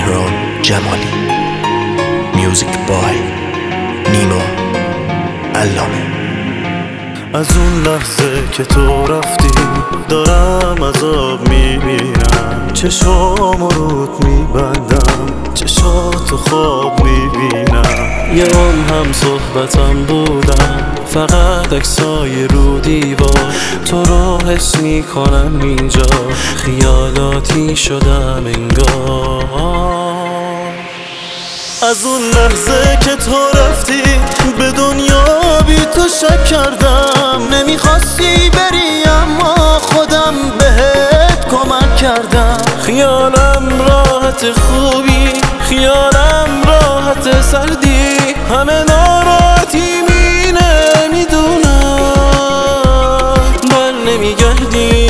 مهران جمالی. میوزیک بای نیما علامه. از اون لحظه که تو رفتی دارم عذاب میبینم، چشام رود میبندم، چشاتو خواب میبینم. یه هم صحبتم بودم، فقط عکسای رو دیوار. تو رو حس میکنم اینجا، خیالاتی شدم انگار. از اون لحظه که تو رفتی به دنیا بی تو شک کردم. نمیخواستی بری اما خودم بهت کمک کردم. خیالم راحت خوبی، خیالم راحت سردی، همه ناراحتی مینه میدونم بر نمیگردی.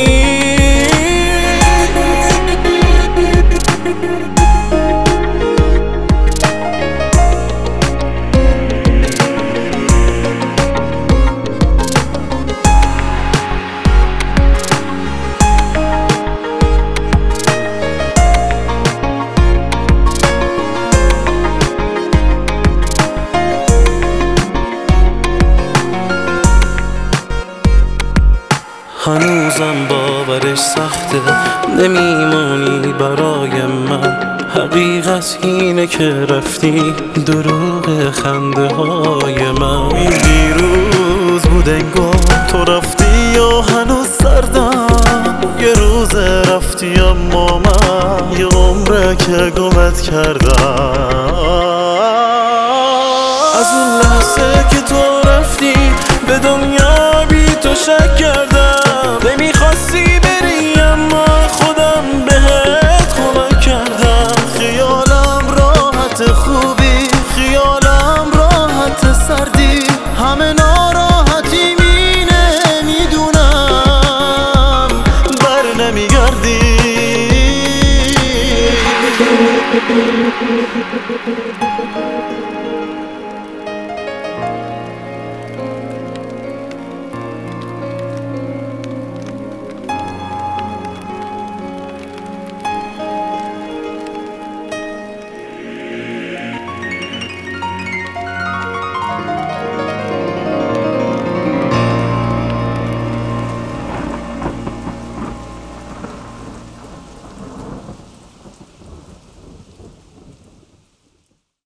هنوزم باورش سخته، نمیمونی برای من. حقیقت اینه که رفتی، دروغ خنده های من. این دیروز بود انگار تو رفتی یا هنوز سردم. یه روز رفتی اما من یه عمره که گمت کردم. از اون لحظه که تو رفتی به دنیا بی تو شک کردم. نمیخواستی بری اما خودم بهت کمک کردم. خیالم راحت خوبی، خیالم راحت سردی، همه ناراحتی مینه میدونم بر نمیگردی.